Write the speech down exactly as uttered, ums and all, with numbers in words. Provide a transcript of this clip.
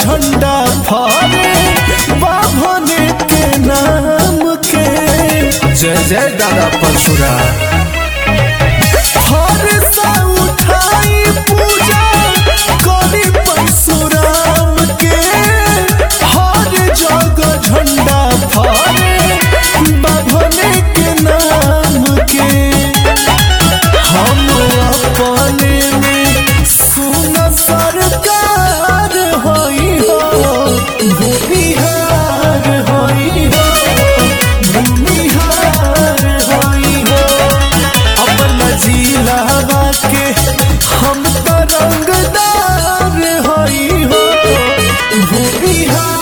झंडा फहरे बाभने के नाम के। जय जय दादा परशुराम। हर सा उठाई पूजा करी परशुराम के, हर जगह झंडा फहरे बाभने के नाम के। हम अपने में सुन सरकार होई हो, भूमिहार होई हो, भूमिहार होई हो। अपना जिलावा के हम तो रंगदार होई हो, भूमिहार